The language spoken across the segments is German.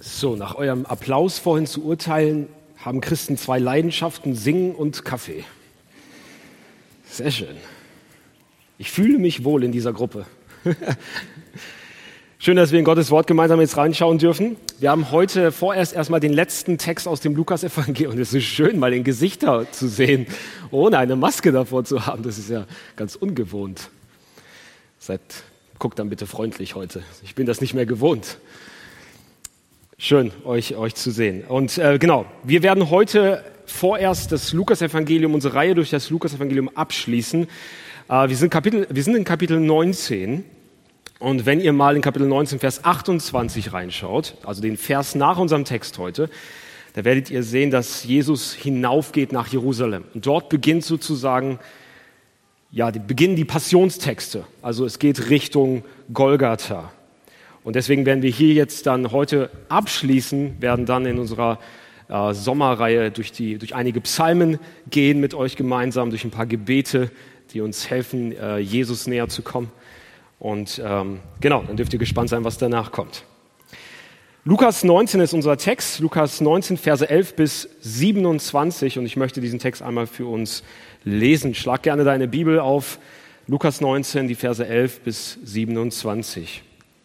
So, nach eurem Applaus vorhin zu urteilen, haben Christen zwei Leidenschaften, Singen und Kaffee. Sehr schön. Ich fühle mich wohl in dieser Gruppe. Schön, dass wir in Gottes Wort gemeinsam jetzt reinschauen dürfen. Wir haben heute vorerst erstmal den letzten Text aus dem Lukas-Evangelium. Und es ist schön, mal den Gesichter zu sehen, ohne eine Maske davor zu haben. Das ist ja ganz ungewohnt. Guckt dann bitte freundlich heute. Ich bin das nicht mehr gewohnt. Schön, euch zu sehen. Und genau, wir werden heute vorerst das Lukas-Evangelium, unsere Reihe durch das Lukas-Evangelium abschließen. Wir sind in Kapitel 19. Und wenn ihr mal in Kapitel 19, Vers 28 reinschaut, also den Vers nach unserem Text heute, da werdet ihr sehen, dass Jesus hinaufgeht nach Jerusalem. Und dort beginnen die Passionstexte. Also es geht Richtung Golgatha. Und deswegen werden wir hier jetzt dann heute abschließen, werden dann in unserer Sommerreihe durch einige Psalmen gehen mit euch gemeinsam, durch ein paar Gebete, die uns helfen, Jesus näher zu kommen. Und genau, dann dürft ihr gespannt sein, was danach kommt. Lukas 19 ist unser Text, Lukas 19, Verse 11 bis 27. Und ich möchte diesen Text einmal für uns lesen. Schlag gerne deine Bibel auf, Lukas 19, die Verse 11 bis 27.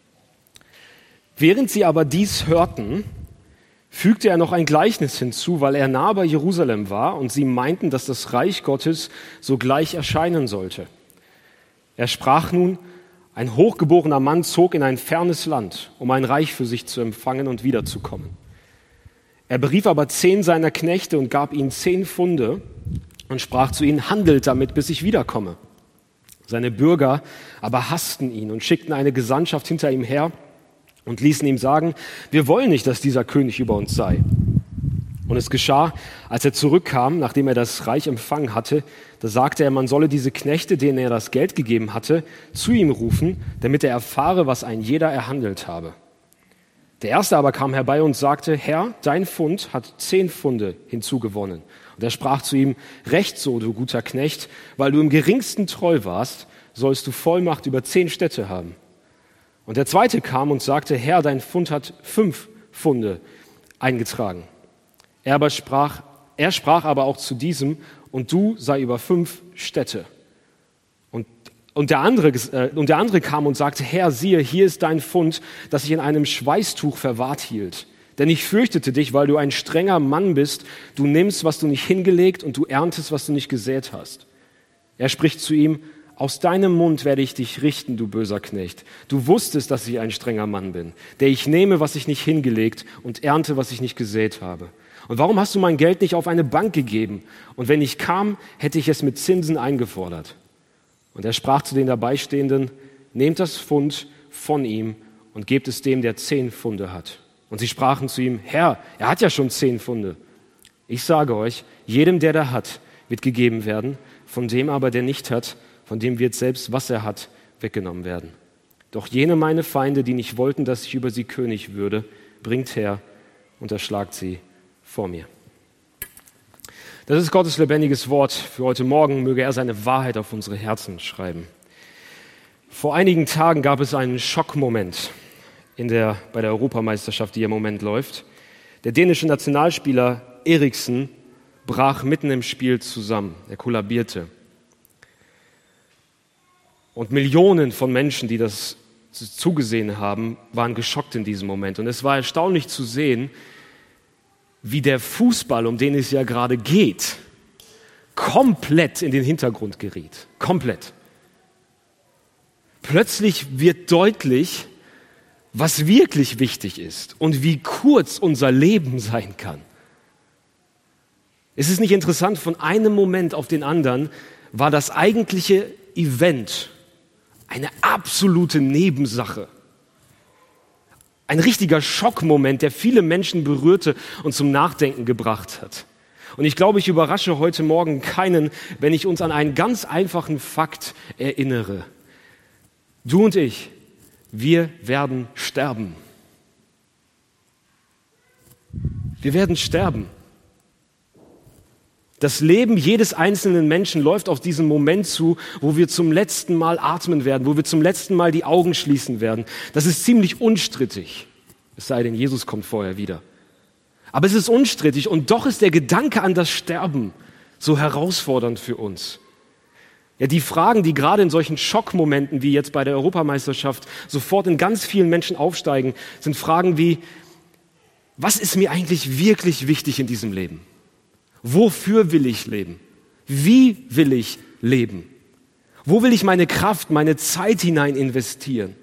Während sie aber dies hörten, fügte er noch ein Gleichnis hinzu, weil er nah bei Jerusalem war und sie meinten, dass das Reich Gottes sogleich erscheinen sollte. Er sprach nun: Ein hochgeborener Mann zog in ein fernes Land, um ein Reich für sich zu empfangen und wiederzukommen. Er berief aber 10 seiner Knechte und gab ihnen 10 Pfunde und sprach zu ihnen: Handelt damit, bis ich wiederkomme. Seine Bürger aber hassten ihn und schickten eine Gesandtschaft hinter ihm her und ließen ihm sagen: Wir wollen nicht, dass dieser König über uns sei. Und es geschah, als er zurückkam, nachdem er das Reich empfangen hatte, da sagte er, man solle diese Knechte, denen er das Geld gegeben hatte, zu ihm rufen, damit er erfahre, was ein jeder erhandelt habe. Der erste aber kam herbei und sagte: Herr, dein Pfund hat 10 Pfunde hinzugewonnen. Und er sprach zu ihm: Recht so, du guter Knecht, weil du im geringsten treu warst, sollst du Vollmacht über 10 Städte haben. Und der zweite kam und sagte: Herr, dein Pfund hat 5 Pfunde eingetragen. Er sprach aber auch zu diesem: Und du sei über 5 Städte. Und der andere kam und sagte: Herr, siehe, hier ist dein Pfund, das ich in einem Schweißtuch verwahrt hielt. Denn ich fürchtete dich, weil du ein strenger Mann bist. Du nimmst, was du nicht hingelegt, und du erntest, was du nicht gesät hast. Er spricht zu ihm: Aus deinem Mund werde ich dich richten, du böser Knecht. Du wusstest, dass ich ein strenger Mann bin, der ich nehme, was ich nicht hingelegt, und ernte, was ich nicht gesät habe. Und warum hast du mein Geld nicht auf eine Bank gegeben? Und wenn ich kam, hätte ich es mit Zinsen eingefordert. Und er sprach zu den Dabeistehenden: Nehmt das Pfund von ihm und gebt es dem, der 10 Pfunde hat. Und sie sprachen zu ihm: Herr, er hat ja schon 10 Pfunde. Ich sage euch, jedem, der da hat, wird gegeben werden, von dem aber, der nicht hat, von dem wird selbst, was er hat, weggenommen werden. Doch jene meine Feinde, die nicht wollten, dass ich über sie König würde, bringt her und erschlagt sie vor mir. Das ist Gottes lebendiges Wort für heute Morgen. Möge er seine Wahrheit auf unsere Herzen schreiben. Vor einigen Tagen gab es einen Schockmoment bei der Europameisterschaft, die im Moment läuft. Der dänische Nationalspieler Eriksen brach mitten im Spiel zusammen. Er kollabierte. Und Millionen von Menschen, die das zugesehen haben, waren geschockt in diesem Moment. Und es war erstaunlich zu sehen, wie der Fußball, um den es ja gerade geht, komplett in den Hintergrund geriet. Komplett. Plötzlich wird deutlich, was wirklich wichtig ist und wie kurz unser Leben sein kann. Es ist nicht interessant, von einem Moment auf den anderen war das eigentliche Event eine absolute Nebensache. Ein richtiger Schockmoment, der viele Menschen berührte und zum Nachdenken gebracht hat. Und ich glaube, ich überrasche heute Morgen keinen, wenn ich uns an einen ganz einfachen Fakt erinnere. Du und ich, wir werden sterben. Wir werden sterben. Das Leben jedes einzelnen Menschen läuft auf diesen Moment zu, wo wir zum letzten Mal atmen werden, wo wir zum letzten Mal die Augen schließen werden. Das ist ziemlich unstrittig. Es sei denn, Jesus kommt vorher wieder. Aber es ist unstrittig und doch ist der Gedanke an das Sterben so herausfordernd für uns. Ja, die Fragen, die gerade in solchen Schockmomenten wie jetzt bei der Europameisterschaft sofort in ganz vielen Menschen aufsteigen, sind Fragen wie: Was ist mir eigentlich wirklich wichtig in diesem Leben? Wofür will ich leben? Wie will ich leben? Wo will ich meine Kraft, meine Zeit hinein investieren?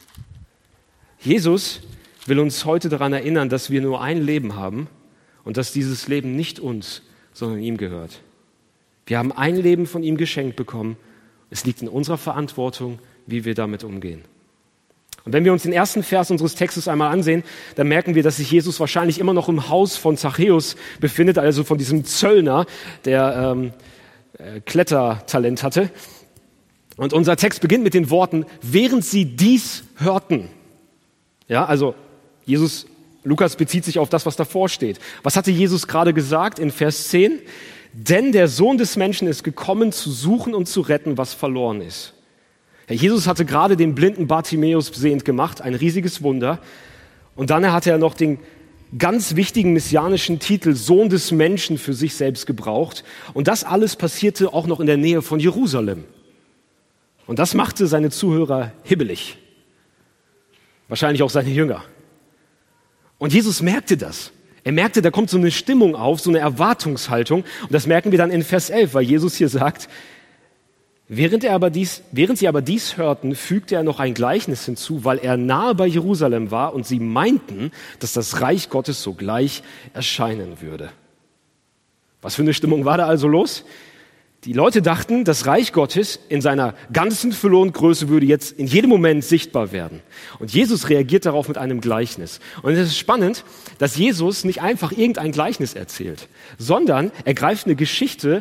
Jesus will uns heute daran erinnern, dass wir nur ein Leben haben und dass dieses Leben nicht uns, sondern ihm gehört. Wir haben ein Leben von ihm geschenkt bekommen. Es liegt in unserer Verantwortung, wie wir damit umgehen. Und wenn wir uns den ersten Vers unseres Textes einmal ansehen, dann merken wir, dass sich Jesus wahrscheinlich immer noch im Haus von Zachäus befindet, also von diesem Zöllner, der Klettertalent hatte. Und unser Text beginnt mit den Worten: während sie dies hörten. Ja, also Lukas bezieht sich auf das, was davor steht. Was hatte Jesus gerade gesagt in Vers 10? Denn der Sohn des Menschen ist gekommen, zu suchen und zu retten, was verloren ist. Ja, Jesus hatte gerade den blinden Bartimäus sehend gemacht, ein riesiges Wunder. Und dann hatte er noch den ganz wichtigen messianischen Titel Sohn des Menschen für sich selbst gebraucht. Und das alles passierte auch noch in der Nähe von Jerusalem. Und das machte seine Zuhörer hibbelig. Wahrscheinlich auch seine Jünger. Und Jesus merkte das. Er merkte, da kommt so eine Stimmung auf, so eine Erwartungshaltung. Und das merken wir dann in Vers 11, weil Jesus hier sagt: Während sie aber dies hörten, fügte er noch ein Gleichnis hinzu, weil er nahe bei Jerusalem war und sie meinten, dass das Reich Gottes sogleich erscheinen würde. Was für eine Stimmung war da also los? Die Leute dachten, das Reich Gottes in seiner ganzen Fülle und Größe würde jetzt in jedem Moment sichtbar werden. Und Jesus reagiert darauf mit einem Gleichnis. Und es ist spannend, dass Jesus nicht einfach irgendein Gleichnis erzählt, sondern er greift eine Geschichte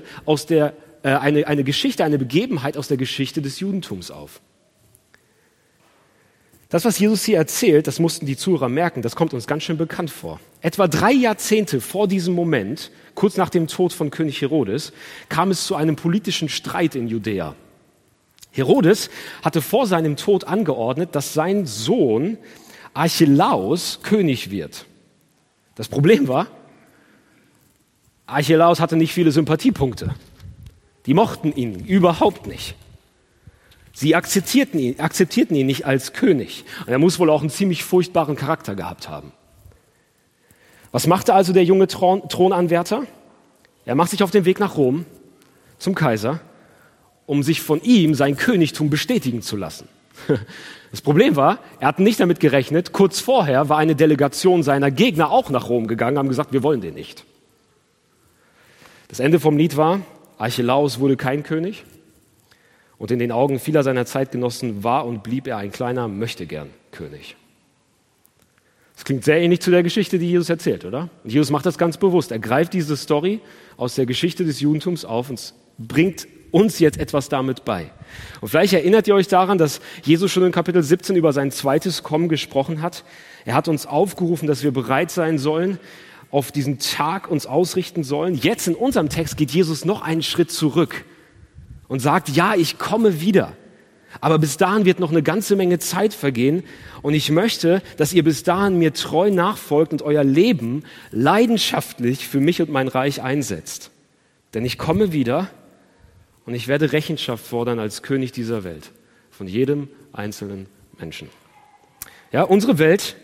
eine Begebenheit aus der Geschichte des Judentums auf. Das, was Jesus hier erzählt, das mussten die Zuhörer merken, das kommt uns ganz schön bekannt vor. Etwa 3 Jahrzehnte vor diesem Moment, kurz nach dem Tod von König Herodes, kam es zu einem politischen Streit in Judäa. Herodes hatte vor seinem Tod angeordnet, dass sein Sohn Archelaus König wird. Das Problem war, Archelaus hatte nicht viele Sympathiepunkte. Die mochten ihn überhaupt nicht. Sie akzeptierten ihn nicht als König. Und er muss wohl auch einen ziemlich furchtbaren Charakter gehabt haben. Was machte also der junge Thronanwärter? Er macht sich auf den Weg nach Rom zum Kaiser, um sich von ihm sein Königtum bestätigen zu lassen. Das Problem war, er hat nicht damit gerechnet, kurz vorher war eine Delegation seiner Gegner auch nach Rom gegangen, haben gesagt, wir wollen den nicht. Das Ende vom Lied war, Archelaus wurde kein König. Und in den Augen vieler seiner Zeitgenossen war und blieb er ein kleiner Möchtegern-König. Das klingt sehr ähnlich zu der Geschichte, die Jesus erzählt, oder? Und Jesus macht das ganz bewusst. Er greift diese Story aus der Geschichte des Judentums auf und bringt uns jetzt etwas damit bei. Und vielleicht erinnert ihr euch daran, dass Jesus schon in Kapitel 17 über sein zweites Kommen gesprochen hat. Er hat uns aufgerufen, dass wir bereit sein sollen, auf diesen Tag uns ausrichten sollen. Jetzt in unserem Text geht Jesus noch einen Schritt zurück und sagt, ja, ich komme wieder. Aber bis dahin wird noch eine ganze Menge Zeit vergehen und ich möchte, dass ihr bis dahin mir treu nachfolgt und euer Leben leidenschaftlich für mich und mein Reich einsetzt. Denn ich komme wieder und ich werde Rechenschaft fordern als König dieser Welt, von jedem einzelnen Menschen. Ja, unsere Welt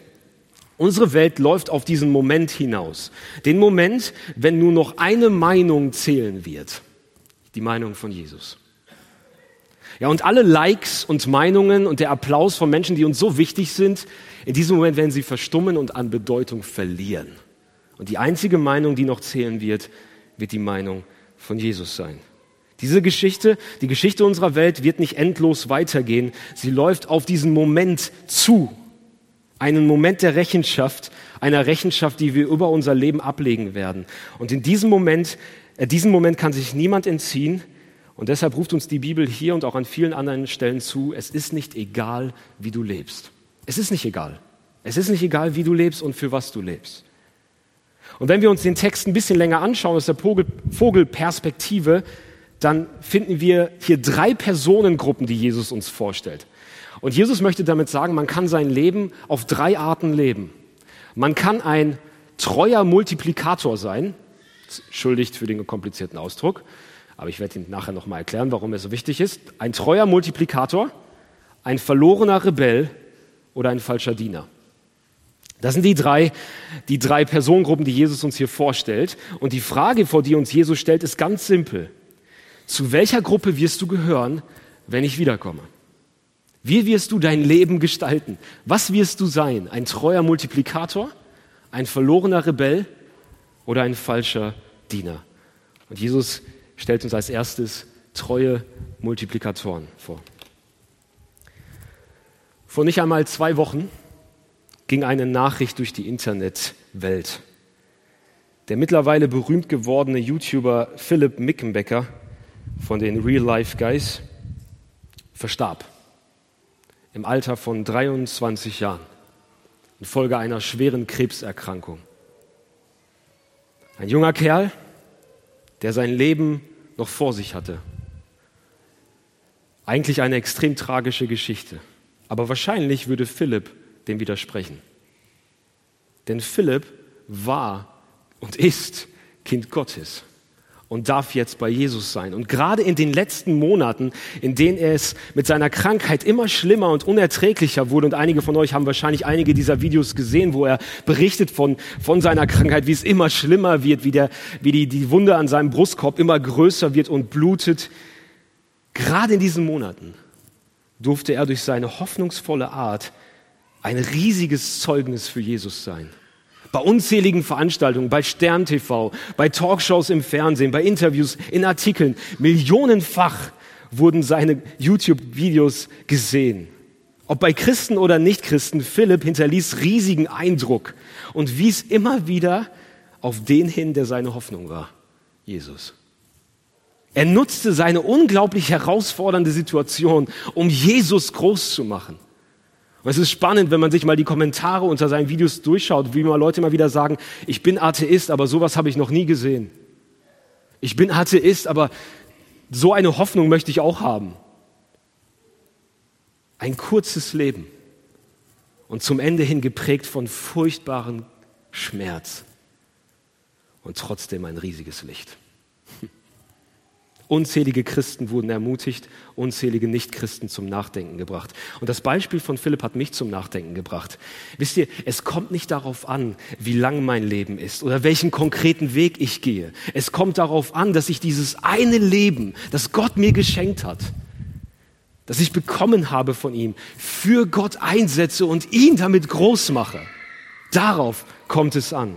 läuft auf diesen Moment hinaus. Den Moment, wenn nur noch eine Meinung zählen wird. Die Meinung von Jesus. Ja, und alle Likes und Meinungen und der Applaus von Menschen, die uns so wichtig sind, in diesem Moment werden sie verstummen und an Bedeutung verlieren. Und die einzige Meinung, die noch zählen wird, wird die Meinung von Jesus sein. Diese Geschichte, die Geschichte unserer Welt wird nicht endlos weitergehen. Sie läuft auf diesen Moment zu. Einen Moment der Rechenschaft, einer Rechenschaft, die wir über unser Leben ablegen werden. Und in diesem Moment kann sich niemand entziehen. Und deshalb ruft uns die Bibel hier und auch an vielen anderen Stellen zu, es ist nicht egal, wie du lebst. Es ist nicht egal. Es ist nicht egal, wie du lebst und für was du lebst. Und wenn wir uns den Text ein bisschen länger anschauen, aus der Vogelperspektive, dann finden wir hier 3 Personengruppen, die Jesus uns vorstellt. Und Jesus möchte damit sagen, man kann sein Leben auf 3 Arten leben. Man kann ein treuer Multiplikator sein, entschuldigt für den komplizierten Ausdruck, aber ich werde Ihnen nachher nochmal erklären, warum er so wichtig ist. Ein treuer Multiplikator, ein verlorener Rebell oder ein falscher Diener. Das sind die drei Personengruppen, die Jesus uns hier vorstellt. Und die Frage, vor die uns Jesus stellt, ist ganz simpel. Zu welcher Gruppe wirst du gehören, wenn ich wiederkomme? Wie wirst du dein Leben gestalten? Was wirst du sein? Ein treuer Multiplikator, ein verlorener Rebell oder ein falscher Diener? Und Jesus stellt uns als erstes treue Multiplikatoren vor. Vor nicht einmal 2 Wochen ging eine Nachricht durch die Internetwelt. Der mittlerweile berühmt gewordene YouTuber Philipp Mickenbecker von den Real Life Guys verstarb im Alter von 23 Jahren infolge einer schweren Krebserkrankung. Ein junger Kerl, der sein Leben noch vor sich hatte. Eigentlich eine extrem tragische Geschichte. Aber wahrscheinlich würde Philipp dem widersprechen. Denn Philipp war und ist Kind Gottes und darf jetzt bei Jesus sein. Und gerade in den letzten Monaten, in denen es mit seiner Krankheit immer schlimmer und unerträglicher wurde, und einige von euch haben wahrscheinlich einige dieser Videos gesehen, wo er berichtet von seiner Krankheit, wie es immer schlimmer wird, wie die Wunde an seinem Brustkorb immer größer wird und blutet. Gerade in diesen Monaten durfte er durch seine hoffnungsvolle Art ein riesiges Zeugnis für Jesus sein. Bei unzähligen Veranstaltungen, bei Stern TV, bei Talkshows im Fernsehen, bei Interviews, in Artikeln, millionenfach wurden seine YouTube-Videos gesehen. Ob bei Christen oder Nichtchristen, Philipp hinterließ riesigen Eindruck und wies immer wieder auf den hin, der seine Hoffnung war, Jesus. Er nutzte seine unglaublich herausfordernde Situation, um Jesus groß zu machen. Und es ist spannend, wenn man sich mal die Kommentare unter seinen Videos durchschaut, wie mal Leute immer wieder sagen, ich bin Atheist, aber sowas habe ich noch nie gesehen. Ich bin Atheist, aber so eine Hoffnung möchte ich auch haben. Ein kurzes Leben und zum Ende hin geprägt von furchtbarem Schmerz und trotzdem ein riesiges Licht. Unzählige Christen wurden ermutigt, unzählige Nichtchristen zum Nachdenken gebracht. Und das Beispiel von Philipp hat mich zum Nachdenken gebracht. Wisst ihr, es kommt nicht darauf an, wie lang mein Leben ist oder welchen konkreten Weg ich gehe. Es kommt darauf an, dass ich dieses eine Leben, das Gott mir geschenkt hat, das ich bekommen habe von ihm, für Gott einsetze und ihn damit groß mache. Darauf kommt es an.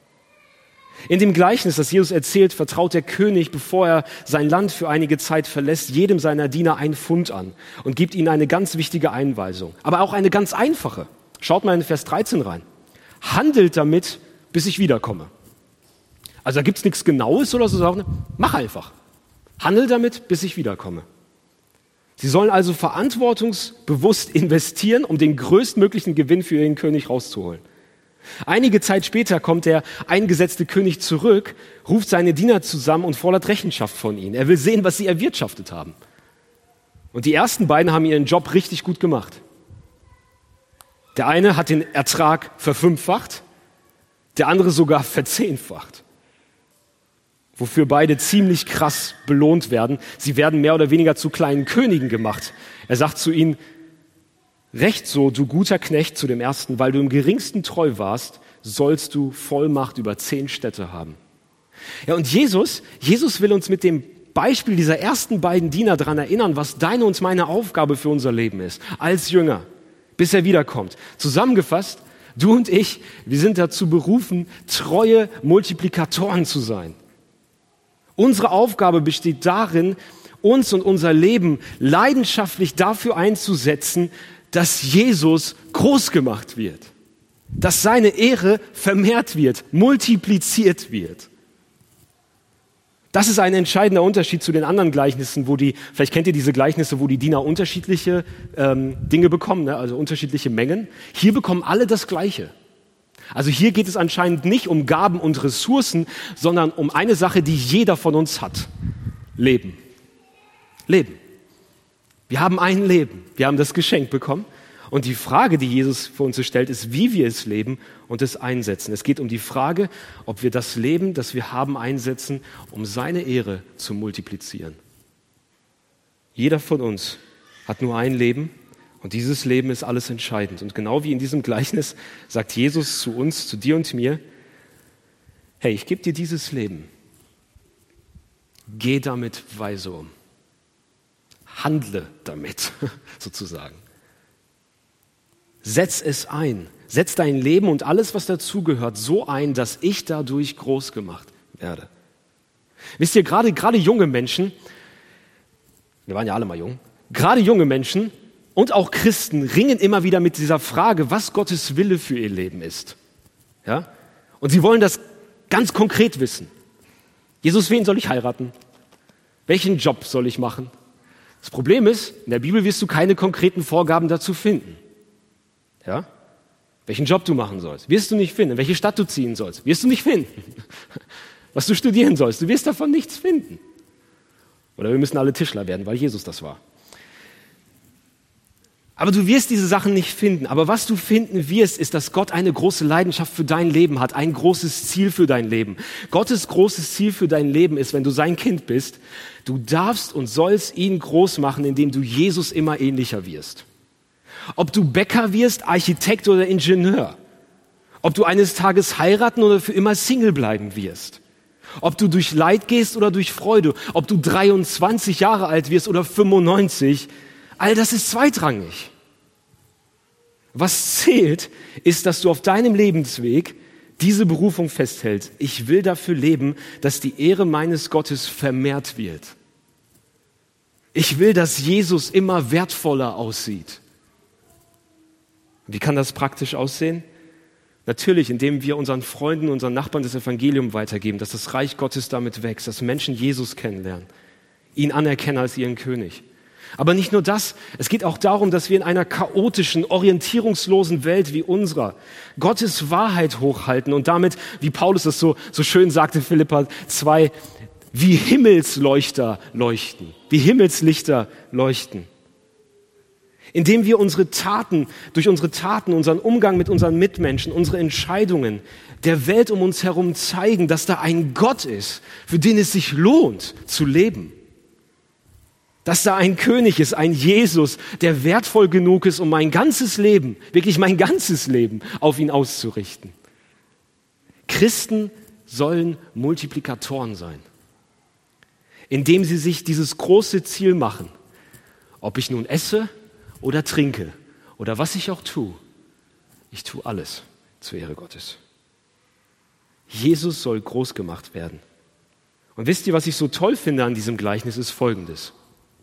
In dem Gleichnis, das Jesus erzählt, vertraut der König, bevor er sein Land für einige Zeit verlässt, jedem seiner Diener einen Pfund an und gibt ihnen eine ganz wichtige Einweisung, aber auch eine ganz einfache. Schaut mal in Vers 13 rein. Handelt damit, bis ich wiederkomme. Also da gibt es nichts Genaues oder so, sondern mach einfach. Handel damit, bis ich wiederkomme. Sie sollen also verantwortungsbewusst investieren, um den größtmöglichen Gewinn für ihren König rauszuholen. Einige Zeit später kommt der eingesetzte König zurück, ruft seine Diener zusammen und fordert Rechenschaft von ihnen. Er will sehen, was sie erwirtschaftet haben. Und die ersten beiden haben ihren Job richtig gut gemacht. Der eine hat den Ertrag verfünffacht, der andere sogar verzehnfacht. Wofür beide ziemlich krass belohnt werden. Sie werden mehr oder weniger zu kleinen Königen gemacht. Er sagt zu ihnen, recht so, du guter Knecht, zu dem ersten, weil du im geringsten treu warst, sollst du Vollmacht über 10 Städte haben. Ja, und Jesus will uns mit dem Beispiel dieser ersten beiden Diener daran erinnern, was deine und meine Aufgabe für unser Leben ist, als Jünger, bis er wiederkommt. Zusammengefasst, du und ich, wir sind dazu berufen, treue Multiplikatoren zu sein. Unsere Aufgabe besteht darin, uns und unser Leben leidenschaftlich dafür einzusetzen, dass Jesus groß gemacht wird, dass seine Ehre vermehrt wird, multipliziert wird. Das ist ein entscheidender Unterschied zu den anderen Gleichnissen, vielleicht kennt ihr diese Gleichnisse, wo die Diener unterschiedliche Dinge bekommen, ne? Also unterschiedliche Mengen. Hier bekommen alle das Gleiche. Also hier geht es anscheinend nicht um Gaben und Ressourcen, sondern um eine Sache, die jeder von uns hat. Leben. Wir haben ein Leben. Wir haben das Geschenk bekommen. Und die Frage, die Jesus für uns stellt, ist, wie wir es leben und es einsetzen. Es geht um die Frage, ob wir das Leben, das wir haben, einsetzen, um seine Ehre zu multiplizieren. Jeder von uns hat nur ein Leben und dieses Leben ist alles entscheidend. Und genau wie in diesem Gleichnis sagt Jesus zu uns, zu dir und mir, hey, ich gebe dir dieses Leben. Geh damit weise um. Handle damit, sozusagen. Setz es ein. Setz dein Leben und alles, was dazugehört, so ein, dass ich dadurch groß gemacht werde. Wisst ihr, gerade junge Menschen, wir waren ja alle mal jung, gerade junge Menschen und auch Christen ringen immer wieder mit dieser Frage, was Gottes Wille für ihr Leben ist. Ja? Und sie wollen das ganz konkret wissen. Jesus, wen soll ich heiraten? Welchen Job soll ich machen? Das Problem ist, in der Bibel wirst du keine konkreten Vorgaben dazu finden. Ja? Welchen Job du machen sollst, wirst du nicht finden. In welche Stadt du ziehen sollst, wirst du nicht finden. Was du studieren sollst, du wirst davon nichts finden. Oder wir müssen alle Tischler werden, weil Jesus das war. Aber du wirst diese Sachen nicht finden. Aber was du finden wirst, ist, dass Gott eine große Leidenschaft für dein Leben hat, ein großes Ziel für dein Leben. Gottes großes Ziel für dein Leben ist, wenn du sein Kind bist, du darfst und sollst ihn groß machen, indem du Jesus immer ähnlicher wirst. Ob du Bäcker wirst, Architekt oder Ingenieur. Ob du eines Tages heiraten oder für immer Single bleiben wirst. Ob du durch Leid gehst oder durch Freude. Ob du 23 Jahre alt wirst oder 95. All das ist zweitrangig. Was zählt, ist, dass du auf deinem Lebensweg diese Berufung festhältst. Ich will dafür leben, dass die Ehre meines Gottes vermehrt wird. Ich will, dass Jesus immer wertvoller aussieht. Wie kann das praktisch aussehen? Natürlich, indem wir unseren Freunden, unseren Nachbarn das Evangelium weitergeben, dass das Reich Gottes damit wächst, dass Menschen Jesus kennenlernen, ihn anerkennen als ihren König. Aber nicht nur das, es geht auch darum, dass wir in einer chaotischen, orientierungslosen Welt wie unserer Gottes Wahrheit hochhalten und damit, wie Paulus es so schön sagte, Philipper 2, wie Himmelsleuchter leuchten, wie Himmelslichter leuchten. Indem wir durch unsere Taten, unseren Umgang mit unseren Mitmenschen, unsere Entscheidungen der Welt um uns herum zeigen, dass da ein Gott ist, für den es sich lohnt zu leben. Dass da ein König ist, ein Jesus, der wertvoll genug ist, um mein ganzes Leben, wirklich mein ganzes Leben auf ihn auszurichten. Christen sollen Multiplikatoren sein, indem sie sich dieses große Ziel machen, ob ich nun esse oder trinke oder was ich auch tue, ich tue alles zur Ehre Gottes. Jesus soll groß gemacht werden. Und wisst ihr, was ich so toll finde an diesem Gleichnis, ist Folgendes.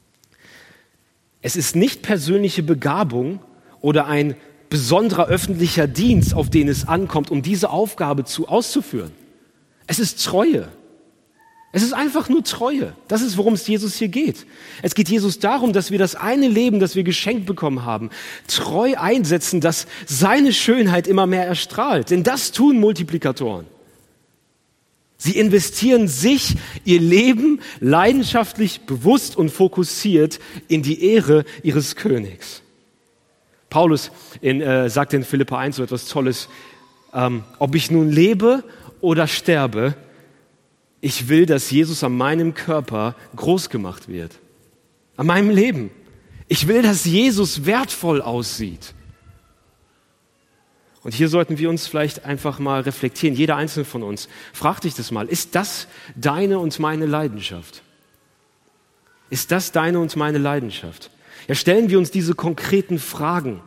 Es ist nicht persönliche Begabung oder ein besonderer öffentlicher Dienst, auf den es ankommt, um diese Aufgabe auszuführen. Es ist Treue. Es ist einfach nur Treue. Das ist, worum es Jesus hier geht. Es geht Jesus darum, dass wir das eine Leben, das wir geschenkt bekommen haben, treu einsetzen, dass seine Schönheit immer mehr erstrahlt. Denn das tun Multiplikatoren. Sie investieren sich, ihr Leben leidenschaftlich, bewusst und fokussiert in die Ehre ihres Königs. Paulus sagt in Philipper 1 so etwas Tolles, ob ich nun lebe oder sterbe, ich will, dass Jesus an meinem Körper groß gemacht wird. An meinem Leben. Ich will, dass Jesus wertvoll aussieht. Und hier sollten wir uns vielleicht einfach mal reflektieren, jeder einzelne von uns. Frag dich das mal, ist das deine und meine Leidenschaft? Ist das deine und meine Leidenschaft? Ja, stellen wir uns diese konkreten Fragen.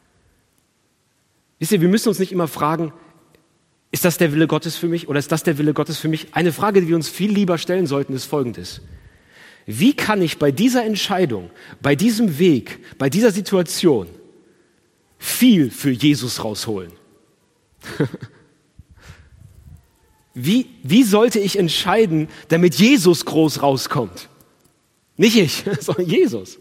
Wisst ihr, wir müssen uns nicht immer fragen, ist das der Wille Gottes für mich oder ist das der Wille Gottes für mich? Eine Frage, die wir uns viel lieber stellen sollten, ist folgendes. Wie kann ich bei dieser Entscheidung, bei diesem Weg, bei dieser Situation viel für Jesus rausholen? Wie sollte ich entscheiden, damit Jesus groß rauskommt? Nicht ich, sondern Jesus.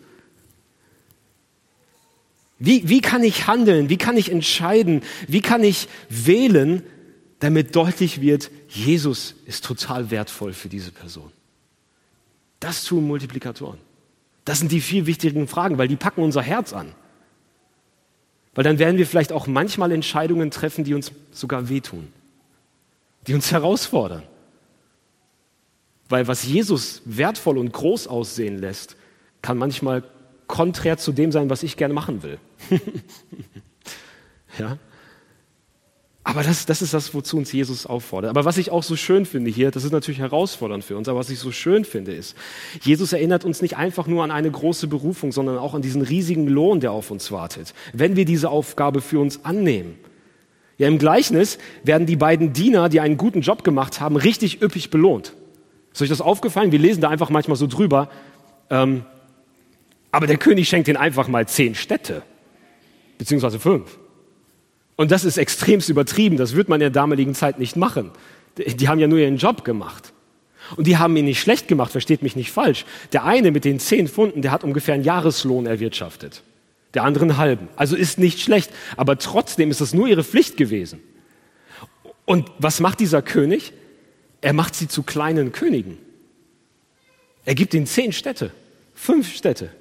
Wie kann ich handeln? Wie kann ich entscheiden? Wie kann ich wählen, damit deutlich wird, Jesus ist total wertvoll für diese Person? Das tun Multiplikatoren. Das sind die viel wichtigen Fragen, weil die packen unser Herz an. Weil dann werden wir vielleicht auch manchmal Entscheidungen treffen, die uns sogar wehtun, die uns herausfordern. Weil was Jesus wertvoll und groß aussehen lässt, kann manchmal konträr zu dem sein, was ich gerne machen will. Ja? Aber das ist das, wozu uns Jesus auffordert. Aber was ich auch so schön finde hier, das ist natürlich herausfordernd für uns, aber was ich so schön finde ist, Jesus erinnert uns nicht einfach nur an eine große Berufung, sondern auch an diesen riesigen Lohn, der auf uns wartet, wenn wir diese Aufgabe für uns annehmen. Ja, im Gleichnis werden die beiden Diener, die einen guten Job gemacht haben, richtig üppig belohnt. Ist euch das aufgefallen? Wir lesen da einfach manchmal so drüber, aber der König schenkt ihnen einfach mal 10 Städte, beziehungsweise 5. Und das ist extremst übertrieben, das wird man in der damaligen Zeit nicht machen. Die haben ja nur ihren Job gemacht. Und die haben ihn nicht schlecht gemacht, versteht mich nicht falsch. Der eine mit den 10 Pfunden, der hat ungefähr einen Jahreslohn erwirtschaftet. Der andere einen halben. Also ist nicht schlecht, aber trotzdem ist das nur ihre Pflicht gewesen. Und was macht dieser König? Er macht sie zu kleinen Königen. Er gibt ihnen 10 Städte, 5 Städte.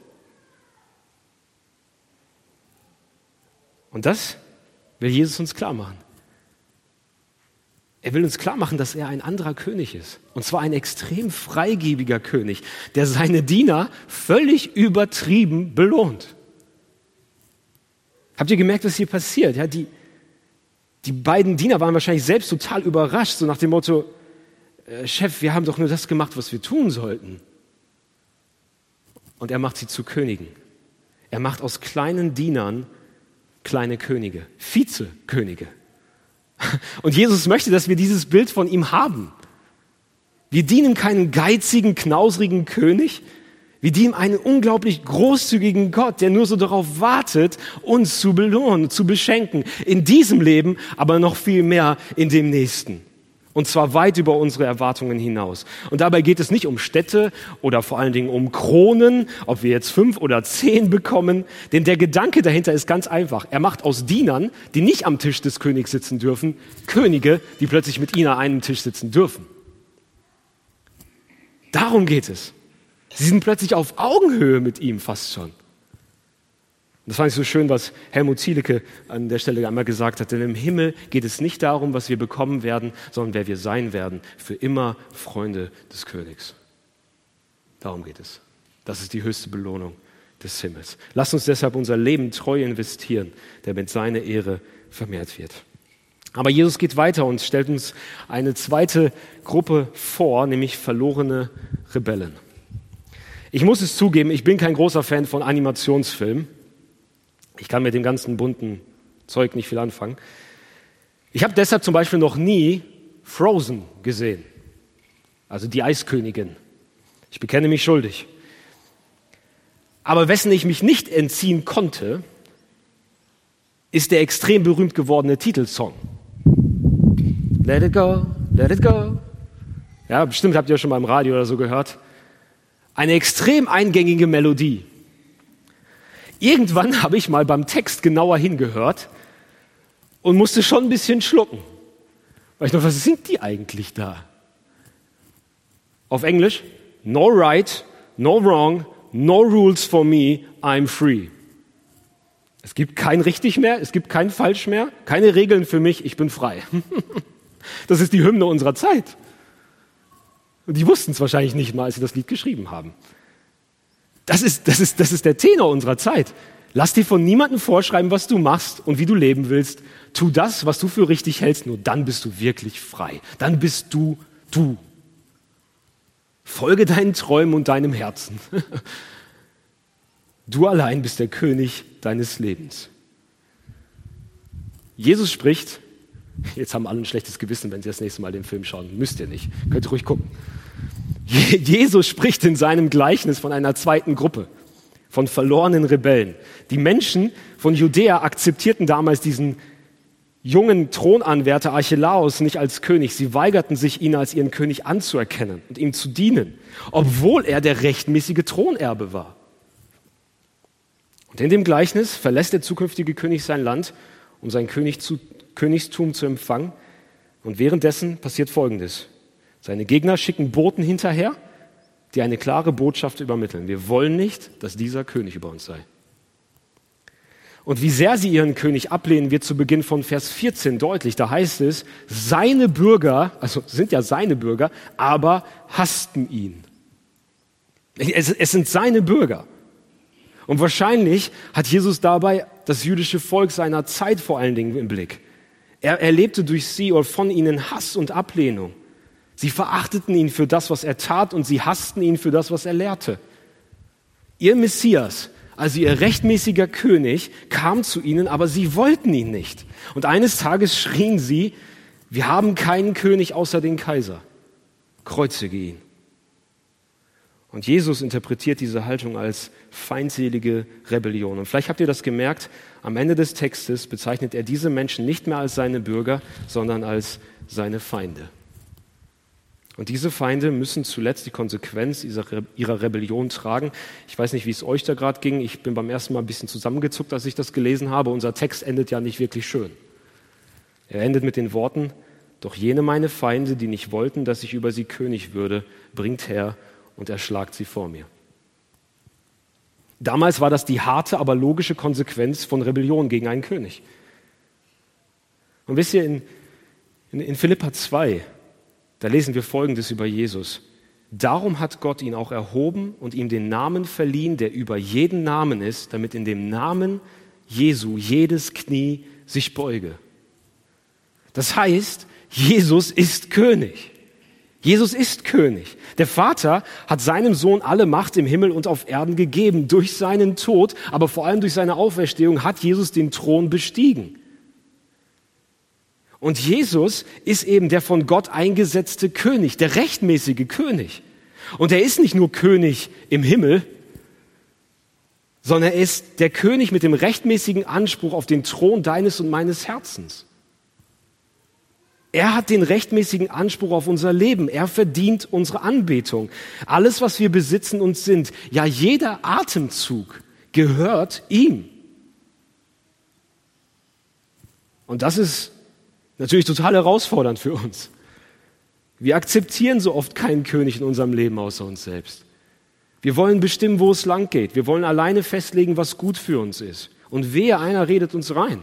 Und das will Jesus uns klar machen. Er will uns klar machen, dass er ein anderer König ist. Und zwar ein extrem freigebiger König, der seine Diener völlig übertrieben belohnt. Habt ihr gemerkt, was hier passiert? Ja, die beiden Diener waren wahrscheinlich selbst total überrascht, so nach dem Motto, Chef, wir haben doch nur das gemacht, was wir tun sollten. Und er macht sie zu Königen. Er macht aus kleinen Dienern kleine Könige, Vizekönige. Und Jesus möchte, dass wir dieses Bild von ihm haben. Wir dienen keinen geizigen, knausrigen König. Wir dienen einen unglaublich großzügigen Gott, der nur so darauf wartet, uns zu belohnen, zu beschenken. In diesem Leben, aber noch viel mehr in dem nächsten. Und zwar weit über unsere Erwartungen hinaus. Und dabei geht es nicht um Städte oder vor allen Dingen um Kronen, ob wir jetzt 5 oder 10 bekommen. Denn der Gedanke dahinter ist ganz einfach. Er macht aus Dienern, die nicht am Tisch des Königs sitzen dürfen, Könige, die plötzlich mit ihnen an einem Tisch sitzen dürfen. Darum geht es. Sie sind plötzlich auf Augenhöhe mit ihm fast schon. Das fand ich so schön, was Helmut Thielicke an der Stelle einmal gesagt hat. Denn im Himmel geht es nicht darum, was wir bekommen werden, sondern wer wir sein werden. Für immer Freunde des Königs. Darum geht es. Das ist die höchste Belohnung des Himmels. Lasst uns deshalb unser Leben treu investieren, damit seine Ehre vermehrt wird. Aber Jesus geht weiter und stellt uns eine zweite Gruppe vor, nämlich verlorene Rebellen. Ich muss es zugeben, ich bin kein großer Fan von Animationsfilmen. Ich kann mit dem ganzen bunten Zeug nicht viel anfangen. Ich habe deshalb zum Beispiel noch nie Frozen gesehen, also die Eiskönigin. Ich bekenne mich schuldig. Aber wessen ich mich nicht entziehen konnte, ist der extrem berühmt gewordene Titelsong. Let it go, let it go. Ja, bestimmt habt ihr schon mal im Radio oder so gehört. Eine extrem eingängige Melodie. Irgendwann habe ich mal beim Text genauer hingehört und musste schon ein bisschen schlucken. Weil ich dachte, was singt die eigentlich da? Auf Englisch, no right, no wrong, no rules for me, I'm free. Es gibt kein richtig mehr, es gibt kein falsch mehr, keine Regeln für mich, ich bin frei. Das ist die Hymne unserer Zeit. Und die wussten es wahrscheinlich nicht mal, als sie das Lied geschrieben haben. Das ist der Tenor unserer Zeit. Lass dir von niemandem vorschreiben, was du machst und wie du leben willst. Tu das, was du für richtig hältst, nur dann bist du wirklich frei. Dann bist du du. Folge deinen Träumen und deinem Herzen. Du allein bist der König deines Lebens. Jesus spricht, jetzt haben alle ein schlechtes Gewissen, wenn sie das nächste Mal den Film schauen. Müsst ihr nicht, könnt ihr ruhig gucken. Jesus spricht in seinem Gleichnis von einer zweiten Gruppe, von verlorenen Rebellen. Die Menschen von Judäa akzeptierten damals diesen jungen Thronanwärter Archelaus nicht als König. Sie weigerten sich, ihn als ihren König anzuerkennen und ihm zu dienen, obwohl er der rechtmäßige Thronerbe war. Und in dem Gleichnis verlässt der zukünftige König sein Land, um sein Königstum zu empfangen. Und währenddessen passiert Folgendes. Seine Gegner schicken Boten hinterher, die eine klare Botschaft übermitteln. Wir wollen nicht, dass dieser König über uns sei. Und wie sehr sie ihren König ablehnen, wird zu Beginn von Vers 14 deutlich. Da heißt es, seine Bürger, also sind ja seine Bürger, aber hassten ihn. Es sind seine Bürger. Und wahrscheinlich hat Jesus dabei das jüdische Volk seiner Zeit vor allen Dingen im Blick. Er erlebte durch sie oder von ihnen Hass und Ablehnung. Sie verachteten ihn für das, was er tat, und sie hassten ihn für das, was er lehrte. Ihr Messias, also ihr rechtmäßiger König, kam zu ihnen, aber sie wollten ihn nicht. Und eines Tages schrien sie, wir haben keinen König außer den Kaiser. Kreuzige ihn. Und Jesus interpretiert diese Haltung als feindselige Rebellion. Und vielleicht habt ihr das gemerkt, am Ende des Textes bezeichnet er diese Menschen nicht mehr als seine Bürger, sondern als seine Feinde. Und diese Feinde müssen zuletzt die Konsequenz ihrer Rebellion tragen. Ich weiß nicht, wie es euch da gerade ging. Ich bin beim ersten Mal ein bisschen zusammengezuckt, als ich das gelesen habe. Unser Text endet ja nicht wirklich schön. Er endet mit den Worten, doch jene meine Feinde, die nicht wollten, dass ich über sie König würde, bringt her und erschlagt sie vor mir. Damals war das die harte, aber logische Konsequenz von Rebellion gegen einen König. Und wisst ihr, in Philipper 2, da lesen wir Folgendes über Jesus. Darum hat Gott ihn auch erhoben und ihm den Namen verliehen, der über jeden Namen ist, damit in dem Namen Jesu jedes Knie sich beuge. Das heißt, Jesus ist König. Jesus ist König. Der Vater hat seinem Sohn alle Macht im Himmel und auf Erden gegeben. Durch seinen Tod, aber vor allem durch seine Auferstehung hat Jesus den Thron bestiegen. Und Jesus ist eben der von Gott eingesetzte König, der rechtmäßige König. Und er ist nicht nur König im Himmel, sondern er ist der König mit dem rechtmäßigen Anspruch auf den Thron deines und meines Herzens. Er hat den rechtmäßigen Anspruch auf unser Leben. Er verdient unsere Anbetung. Alles, was wir besitzen und sind, ja jeder Atemzug gehört ihm. Und das ist natürlich total herausfordernd für uns. Wir akzeptieren so oft keinen König in unserem Leben außer uns selbst. Wir wollen bestimmen, wo es lang geht. Wir wollen alleine festlegen, was gut für uns ist. Und wehe, einer redet uns rein.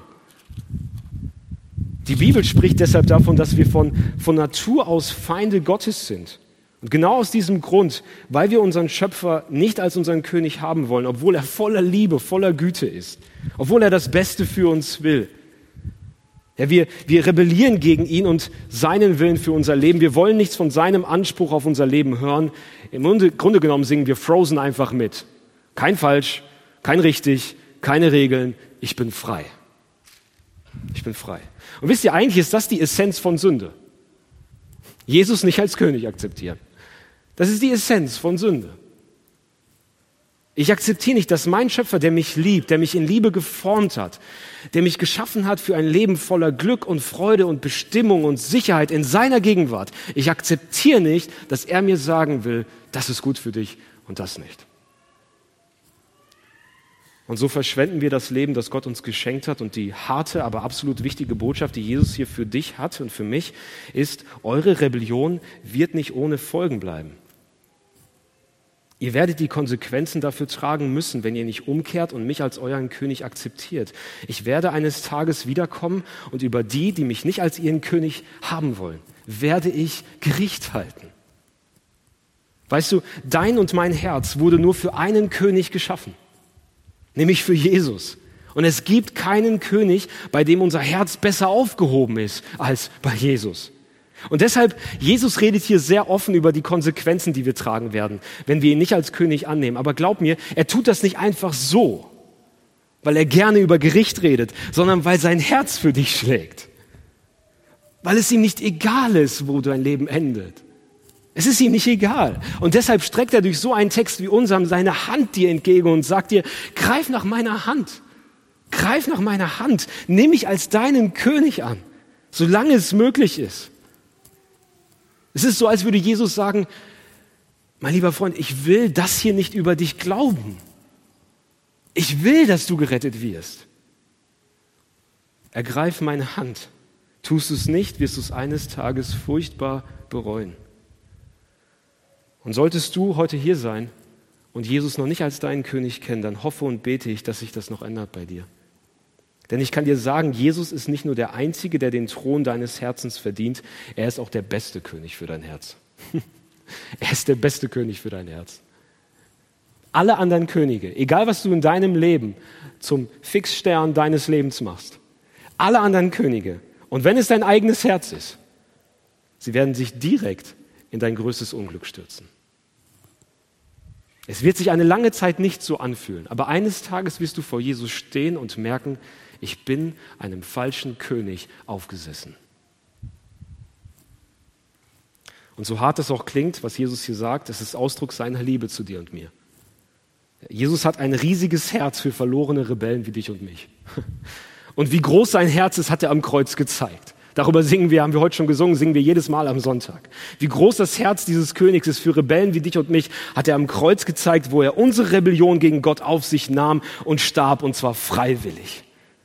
Die Bibel spricht deshalb davon, dass wir von Natur aus Feinde Gottes sind. Und genau aus diesem Grund, weil wir unseren Schöpfer nicht als unseren König haben wollen, obwohl er voller Liebe, voller Güte ist, obwohl er das Beste für uns will. Ja, wir rebellieren gegen ihn und seinen Willen für unser Leben. Wir wollen nichts von seinem Anspruch auf unser Leben hören. Im Grunde genommen singen wir Frozen einfach mit. Kein falsch, kein richtig, keine Regeln. Ich bin frei. Ich bin frei. Und wisst ihr, eigentlich ist das die Essenz von Sünde. Jesus nicht als König akzeptieren. Das ist die Essenz von Sünde. Ich akzeptiere nicht, dass mein Schöpfer, der mich liebt, der mich in Liebe geformt hat, der mich geschaffen hat für ein Leben voller Glück und Freude und Bestimmung und Sicherheit in seiner Gegenwart. Ich akzeptiere nicht, dass er mir sagen will, das ist gut für dich und das nicht. Und so verschwenden wir das Leben, das Gott uns geschenkt hat. Und die harte, aber absolut wichtige Botschaft, die Jesus hier für dich hat und für mich, ist, eure Rebellion wird nicht ohne Folgen bleiben. Ihr werdet die Konsequenzen dafür tragen müssen, wenn ihr nicht umkehrt und mich als euren König akzeptiert. Ich werde eines Tages wiederkommen und über die mich nicht als ihren König haben wollen, werde ich Gericht halten. Weißt du, dein und mein Herz wurde nur für einen König geschaffen. Nämlich für Jesus. Und es gibt keinen König, bei dem unser Herz besser aufgehoben ist als bei Jesus. Und deshalb, Jesus redet hier sehr offen über die Konsequenzen, die wir tragen werden, wenn wir ihn nicht als König annehmen. Aber glaub mir, er tut das nicht einfach so, weil er gerne über Gericht redet, sondern weil sein Herz für dich schlägt. Weil es ihm nicht egal ist, wo dein Leben endet. Es ist ihm nicht egal. Und deshalb streckt er durch so einen Text wie unserem seine Hand dir entgegen und sagt dir, greif nach meiner Hand. Greif nach meiner Hand. Nimm mich als deinen König an, solange es möglich ist. Es ist so, als würde Jesus sagen, mein lieber Freund, ich will das hier nicht über dich glauben. Ich will, dass du gerettet wirst. Ergreif meine Hand. Tust du es nicht, wirst du es eines Tages furchtbar bereuen. Und solltest du heute hier sein und Jesus noch nicht als deinen König kennen, dann hoffe und bete ich, dass sich das noch ändert bei dir. Denn ich kann dir sagen, Jesus ist nicht nur der Einzige, der den Thron deines Herzens verdient, er ist auch der beste König für dein Herz. Er ist der beste König für dein Herz. Alle anderen Könige, egal was du in deinem Leben zum Fixstern deines Lebens machst, alle anderen Könige, und wenn es dein eigenes Herz ist, sie werden sich direkt in dein größtes Unglück stürzen. Es wird sich eine lange Zeit nicht so anfühlen, aber eines Tages wirst du vor Jesus stehen und merken, ich bin einem falschen König aufgesessen. Und so hart es auch klingt, was Jesus hier sagt, es ist Ausdruck seiner Liebe zu dir und mir. Jesus hat ein riesiges Herz für verlorene Rebellen wie dich und mich. Und wie groß sein Herz ist, hat er am Kreuz gezeigt. Darüber haben wir heute schon gesungen, singen wir jedes Mal am Sonntag. Wie groß das Herz dieses Königs ist für Rebellen wie dich und mich, hat er am Kreuz gezeigt, wo er unsere Rebellion gegen Gott auf sich nahm und starb, und zwar freiwillig.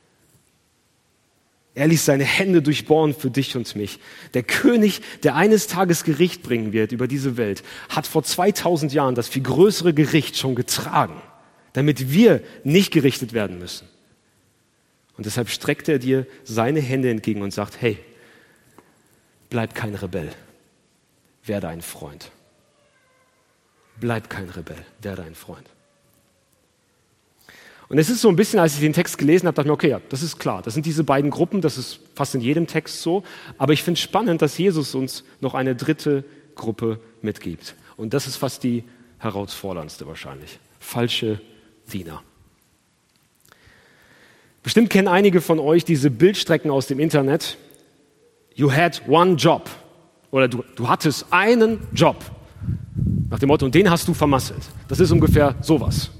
Er ließ seine Hände durchbohren für dich und mich. Der König, der eines Tages Gericht bringen wird über diese Welt, hat vor 2000 Jahren das viel größere Gericht schon getragen, damit wir nicht gerichtet werden müssen. Und deshalb streckt er dir seine Hände entgegen und sagt, hey, bleib kein Rebell, werde ein Freund. Bleib kein Rebell, werde ein Freund. Und es ist so ein bisschen, als ich den Text gelesen habe, dachte ich mir, okay, ja, das ist klar, das sind diese beiden Gruppen, das ist fast in jedem Text so. Aber ich finde es spannend, dass Jesus uns noch eine dritte Gruppe mitgibt. Und das ist fast die herausforderndste wahrscheinlich. Falsche Diener. Bestimmt kennen einige von euch diese Bildstrecken aus dem Internet. You had one job. Oder du hattest einen Job. Nach dem Motto, und den hast du vermasselt. Das ist ungefähr sowas.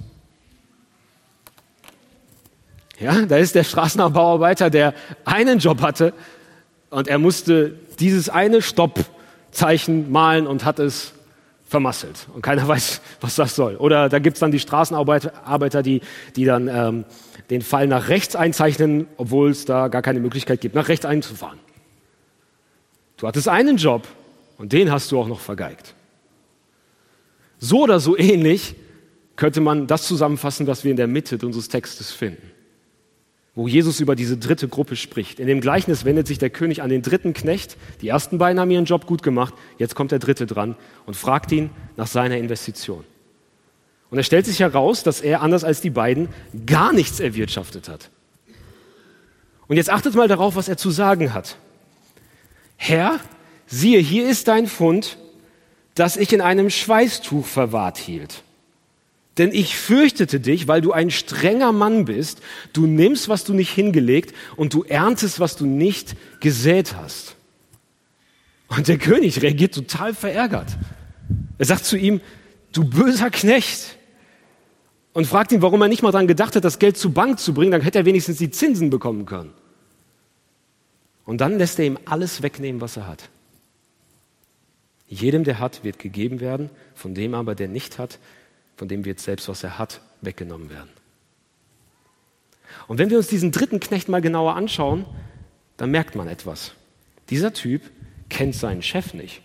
Ja, da ist der Straßenbauarbeiter, der einen Job hatte und er musste dieses eine Stoppzeichen malen und hat es vermasselt. Und keiner weiß, was das soll. Oder da gibt es dann die Straßenarbeiter, die dann den Pfeil nach rechts einzeichnen, obwohl es da gar keine Möglichkeit gibt, nach rechts einzufahren. Du hattest einen Job und den hast du auch noch vergeigt. So oder so ähnlich könnte man das zusammenfassen, was wir in der Mitte unseres Textes finden, wo Jesus über diese dritte Gruppe spricht. In dem Gleichnis wendet sich der König an den dritten Knecht. Die ersten beiden haben ihren Job gut gemacht. Jetzt kommt der dritte dran und fragt ihn nach seiner Investition. Und es stellt sich heraus, dass er, anders als die beiden, gar nichts erwirtschaftet hat. Und jetzt achtet mal darauf, was er zu sagen hat. Herr, siehe, hier ist dein Pfund, das ich in einem Schweißtuch verwahrt hielt. Denn ich fürchtete dich, weil du ein strenger Mann bist. Du nimmst, was du nicht hingelegt, und du erntest, was du nicht gesät hast. Und der König reagiert total verärgert. Er sagt zu ihm, du böser Knecht. Und fragt ihn, warum er nicht mal daran gedacht hat, das Geld zur Bank zu bringen, dann hätte er wenigstens die Zinsen bekommen können. Und dann lässt er ihm alles wegnehmen, was er hat. Jedem, der hat, wird gegeben werden, von dem aber, der nicht hat, von dem wird selbst, was er hat, weggenommen werden. Und wenn wir uns diesen dritten Knecht mal genauer anschauen, dann merkt man etwas. Dieser Typ kennt seinen Chef nicht.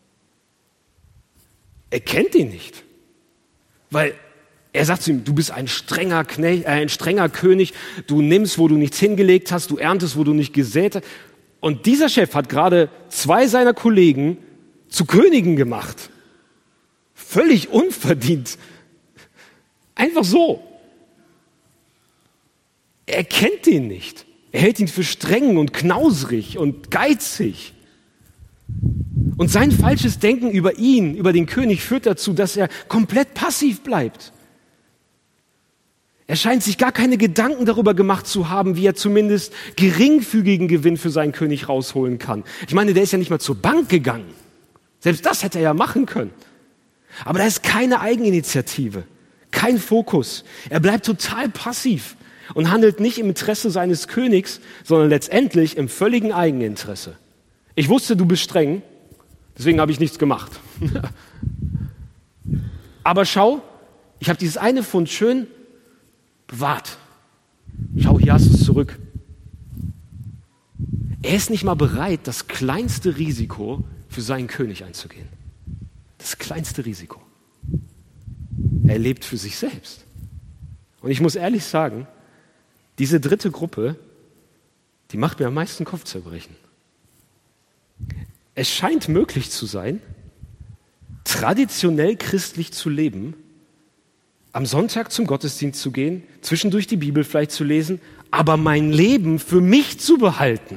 Er kennt ihn nicht. Weil er sagt zu ihm, du bist ein strenger König, du nimmst, wo du nichts hingelegt hast, du erntest, wo du nicht gesät hast. Und dieser Chef hat gerade 2 seiner Kollegen zu Königen gemacht. Völlig unverdient. Einfach so. Er kennt ihn nicht. Er hält ihn für streng und knausrig und geizig. Und sein falsches Denken über ihn, über den König, führt dazu, dass er komplett passiv bleibt. Er scheint sich gar keine Gedanken darüber gemacht zu haben, wie er zumindest geringfügigen Gewinn für seinen König rausholen kann. Ich meine, der ist ja nicht mal zur Bank gegangen. Selbst das hätte er ja machen können. Aber da ist keine Eigeninitiative, kein Fokus. Er bleibt total passiv und handelt nicht im Interesse seines Königs, sondern letztendlich im völligen Eigeninteresse. Ich wusste, du bist streng, deswegen habe ich nichts gemacht. Aber schau, ich habe dieses eine Pfund schön bewahrt. Schau, hier hast du es zurück. Er ist nicht mal bereit, das kleinste Risiko für seinen König einzugehen. Das kleinste Risiko. Er lebt für sich selbst. Und ich muss ehrlich sagen, diese dritte Gruppe die macht mir am meisten Kopfzerbrechen. Es scheint möglich zu sein, traditionell christlich zu leben, am Sonntag zum Gottesdienst zu gehen, zwischendurch die Bibel vielleicht zu lesen, aber mein Leben für mich zu behalten.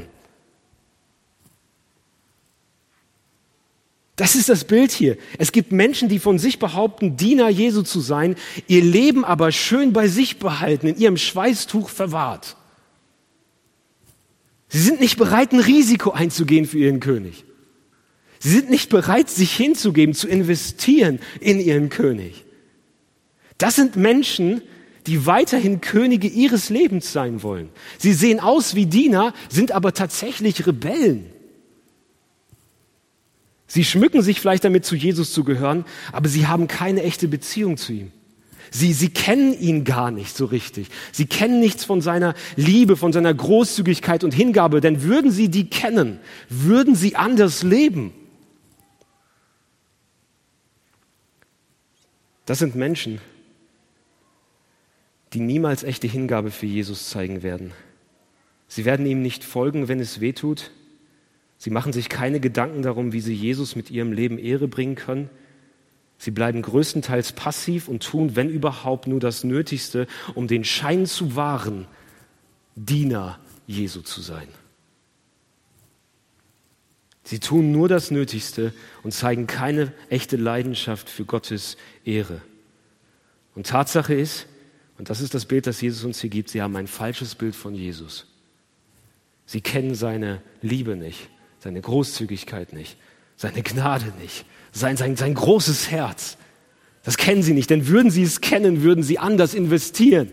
Das ist das Bild hier. Es gibt Menschen, die von sich behaupten, Diener Jesu zu sein, ihr Leben aber schön bei sich behalten, in ihrem Schweißtuch verwahrt. Sie sind nicht bereit, ein Risiko einzugehen für ihren König. Sie sind nicht bereit, sich hinzugeben, zu investieren in ihren König. Das sind Menschen, die weiterhin Könige ihres Lebens sein wollen. Sie sehen aus wie Diener, sind aber tatsächlich Rebellen. Sie schmücken sich vielleicht damit, zu Jesus zu gehören, aber sie haben keine echte Beziehung zu ihm. Sie kennen ihn gar nicht so richtig. Sie kennen nichts von seiner Liebe, von seiner Großzügigkeit und Hingabe, denn würden sie die kennen, würden sie anders leben. Das sind Menschen, die niemals echte Hingabe für Jesus zeigen werden. Sie werden ihm nicht folgen, wenn es weh tut. Sie machen sich keine Gedanken darum, wie sie Jesus mit ihrem Leben Ehre bringen können. Sie bleiben größtenteils passiv und tun, wenn überhaupt, nur das Nötigste, um den Schein zu wahren, Diener Jesu zu sein. Sie tun nur das Nötigste und zeigen keine echte Leidenschaft für Gottes Ehre. Und Tatsache ist, und das ist das Bild, das Jesus uns hier gibt, sie haben ein falsches Bild von Jesus. Sie kennen seine Liebe nicht, seine Großzügigkeit nicht, seine Gnade nicht, sein großes Herz. Das kennen sie nicht, denn würden sie es kennen, würden sie anders investieren.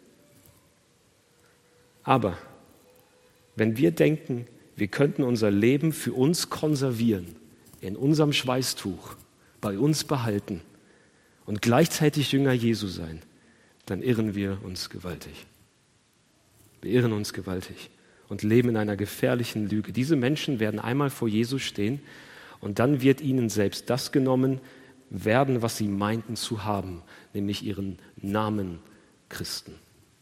Aber wenn wir denken, wir könnten unser Leben für uns konservieren, in unserem Schweißtuch, bei uns behalten und gleichzeitig Jünger Jesu sein, dann irren wir uns gewaltig. Wir irren uns gewaltig und leben in einer gefährlichen Lüge. Diese Menschen werden einmal vor Jesus stehen und dann wird ihnen selbst das genommen werden, was sie meinten zu haben, nämlich ihren Namen Christen.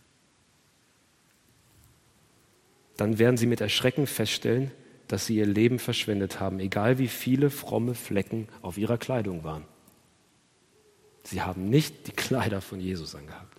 Dann werden sie mit Erschrecken feststellen, dass sie ihr Leben verschwendet haben, egal wie viele fromme Flecken auf ihrer Kleidung waren. Sie haben nicht die Kleider von Jesus angehabt.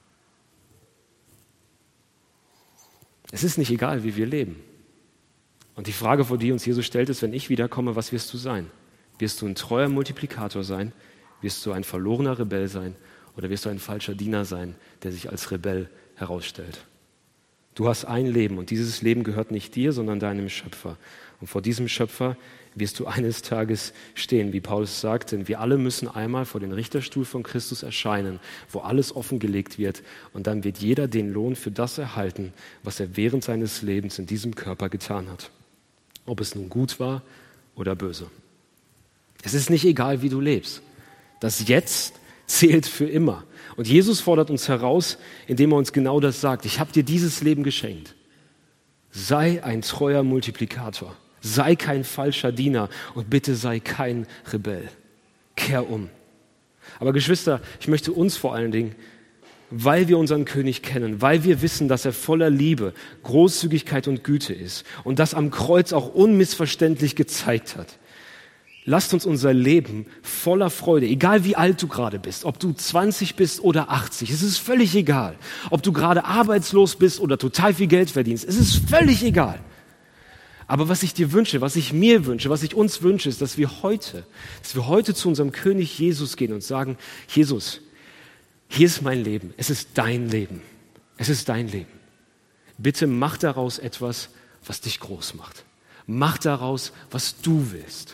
Es ist nicht egal, wie wir leben. Und die Frage, vor die uns Jesus stellt, ist, wenn ich wiederkomme, was wirst du sein? Wirst du ein treuer Multiplikator sein? Wirst du ein verlorener Rebell sein? Oder wirst du ein falscher Diener sein, der sich als Rebell herausstellt? Du hast ein Leben und dieses Leben gehört nicht dir, sondern deinem Schöpfer. Und vor diesem Schöpfer wirst du eines Tages stehen, wie Paulus sagt, denn wir alle müssen einmal vor den Richterstuhl von Christus erscheinen, wo alles offengelegt wird und dann wird jeder den Lohn für das erhalten, was er während seines Lebens in diesem Körper getan hat. Ob es nun gut war oder böse. Es ist nicht egal, wie du lebst. Das Jetzt zählt für immer. Und Jesus fordert uns heraus, indem er uns genau das sagt. Ich habe dir dieses Leben geschenkt. Sei ein treuer Multiplikator. Sei kein falscher Diener und bitte sei kein Rebell. Kehr um. Aber Geschwister, ich möchte uns vor allen Dingen, weil wir unseren König kennen, weil wir wissen, dass er voller Liebe, Großzügigkeit und Güte ist und das am Kreuz auch unmissverständlich gezeigt hat, lasst uns unser Leben voller Freude, egal wie alt du gerade bist, ob du 20 bist oder 80, es ist völlig egal. Ob du gerade arbeitslos bist oder total viel Geld verdienst, es ist völlig egal. Aber was ich dir wünsche, was ich mir wünsche, was ich uns wünsche, ist, dass wir heute zu unserem König Jesus gehen und sagen, Jesus, hier ist mein Leben, es ist dein Leben, es ist dein Leben. Bitte mach daraus etwas, was dich groß macht. Mach daraus, was du willst.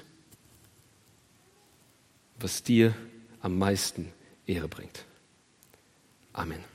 Was dir am meisten Ehre bringt. Amen.